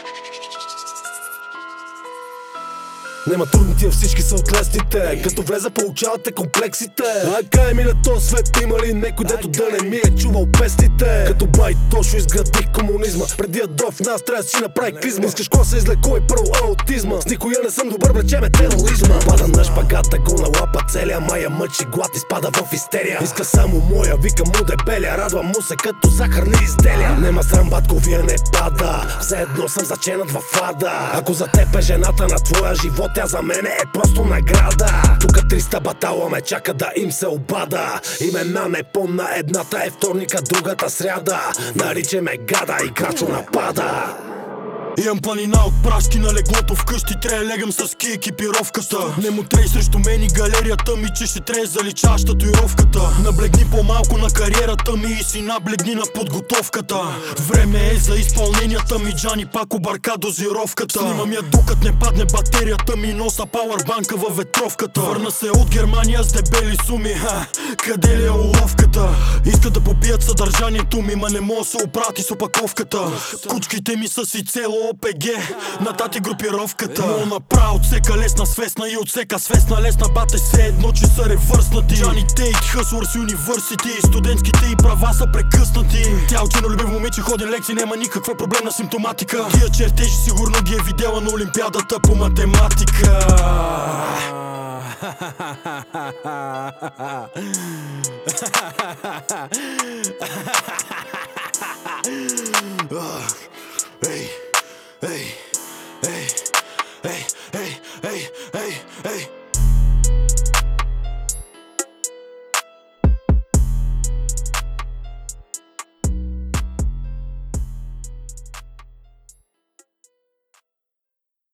Нема трудни тия, всички са от лесните. Като влеза получавате комплексите. Кай ми на този свет, има ли некой, дето да не ми е чувал песните? Като бай Тошо изградих комунизма. Преди да дойде в нас, трябва да си направи клизма. Искаш ко се излекува и първо аутизма. С никоя не съм добър, влечеме тероризма. Пада на шпагата, го на лапа целия. Майя мъчи глад, изпада в истерия. Иска само моя, вика му дебеля. Радвам му се като захарни изделия. Нема срам, батко, вие не пада. Все едно съм заченат в ада. Ако за теб е жената на твоя живот, тя за мене е просто награда. Тука 300 батала ме чака да им се обада. Имена не помна, едната е вторника, другата сряда. Нарича ме гада и крачо напада. Имам планина от прашки на леглото вкъщи. Трябва легам с ки екипировката. Не му трей срещу мен и галерията ми, че ще трябва заличаваш татуировката. Наблегни по-малко на кариерата ми и си наблегни на подготовката. Време е за изпълненията ми, Джани пак обърка дозировката. Снимам я докато не падне батерията ми, носа пауърбанка във ветровката. Върна се от Германия с дебели суми, къде ли е уловката? Искат да побият съдържанието ми, ма не мога да се оправи с опаковката. Кучките ми са си цело ОПГ, на тати групировката. Но направо отсека лесна свестна и отсека свестна лесна. Бате се едно, че са ревърснати. Джани Тейт, Хъслърс Юниверсити. Студентските и права са прекъснати. Тя учи на любив момиче, ходи лекции, няма никаква проблемна симптоматика. Тия чертежи сигурно ги е видела на олимпиадата по математика. Ей, ей, ей, ей, ей, ей, ей, ей.